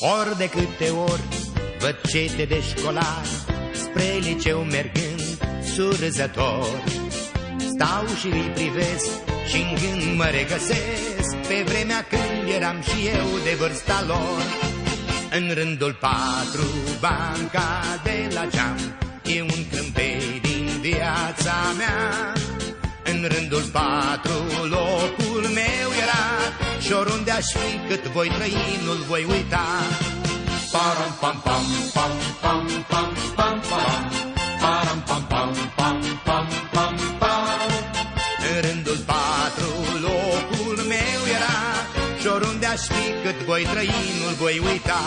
Ori de câte ori văd cete de școlari spre liceu mergând surzător, stau și îi privesc și-n gând mă regăsesc pe vremea când eram și eu de vârsta lor. În rândul 4, banca de la geam e un crâmpei din viața mea. În rândul 4, locul meu era și oriunde aș fi, cât voi trăi, nu-l voi uita. Param pam pam pam pam pam pam pam, param pam pam pam pam pam pam. În rândul 4, locul meu era și oriunde aș fi, cât voi trăi, nu-l voi uita.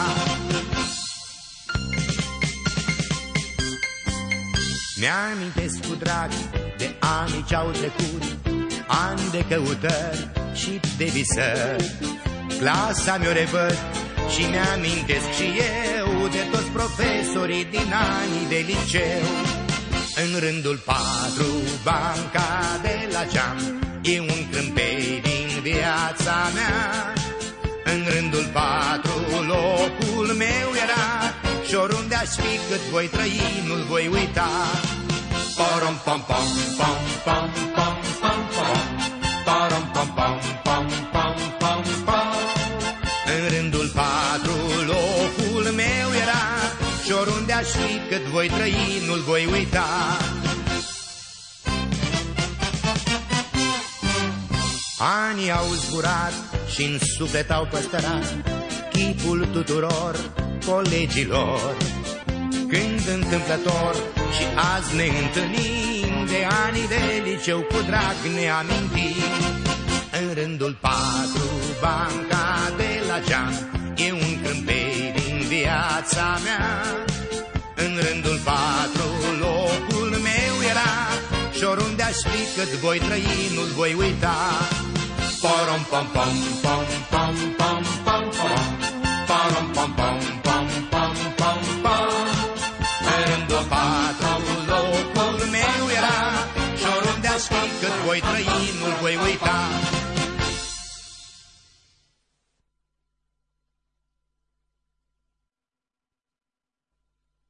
Mi-amintesc cu drag de anii ce-au trecut, ani de căutări și de visări. Clasa mi-o revăd și mi-amintesc și eu de toți profesorii din anii de liceu. În rândul 4, banca de la geam e un crâmpei din viața mea. În rândul 4, locul meu era și oriunde aș fi, cât voi trăi, nu-l voi uita. Param pam pam pam pam pam pam pam, param pam pam pam pam pam pam. În rândul 4, locul meu era și oriunde aș fi, cât voi trăi, nu-l voi uita. Anii au zburat și-n suflet au păstrat chipul tuturor colegilor. Când întâmplător și azi ne întâlnim, de anii de liceu cu drag ne amintim. În rândul 4, banca de la geam e un crâmpei din viața mea. În rândul 4, locul meu era și oriunde aș fi, cât voi trăi, nu-l voi uita. Param pam pam pam pam pam pam pam, param pam pam pam pam pam pam. În rândul 4, locul meu era și oriunde aș fi, cât voi trăi, nu-l voi uita.